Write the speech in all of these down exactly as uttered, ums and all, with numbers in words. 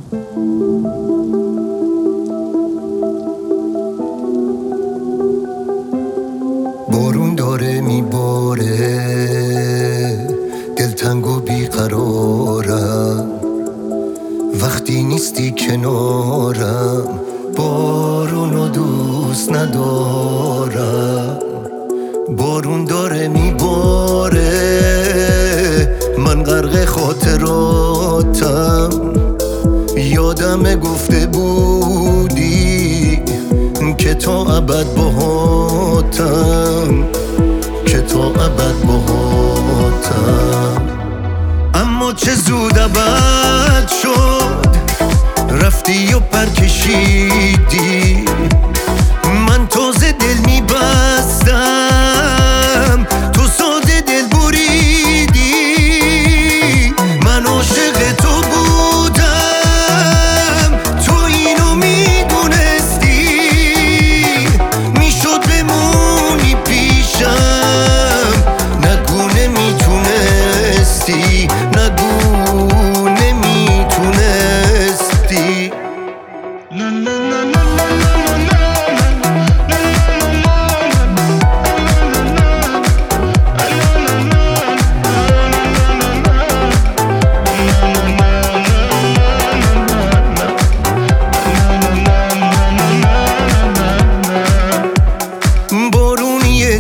بارون داره میباره، دلتنگ و بیقرارم، وقتی نیستی کنارم بارونو دوست ندارم. بارون داره میباره، من غرق خاطراتم، یادم گفته بودی که تا ابد باهاتم، که تا ابد باهاتم. اما چه زود ابد شد، رفتی و پر کشیدی، من تازه دل میبستم، تو ساده دل بریدی. من عاشق تو بودم، تو اینو میدونستی، میشد بمونی پیشم، نگو نمیتونستی، نگو نمیتونستی. بارونی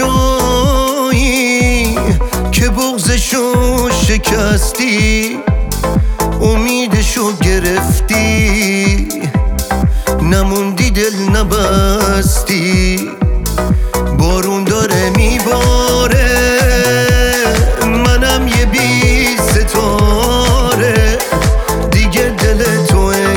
چشایی که بغضشو شکستی، امیدشو گرفتی، نموندی دل نبستی. بارون داره میباره، منم یه بی ستاره، دیگه دل تو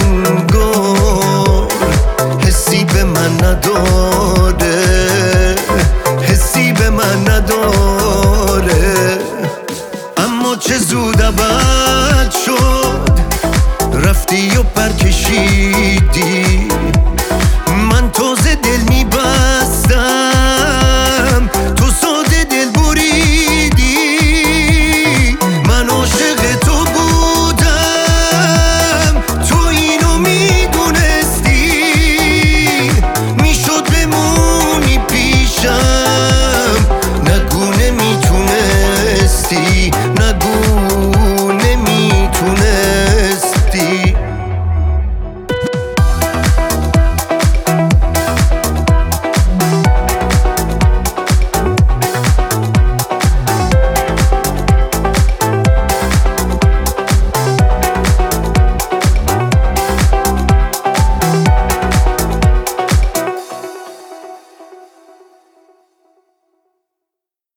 انگار حسی به من نداره، حسی به من نداره. اما چه زود ابد شد، رفتی و پر کشیدی، من تازه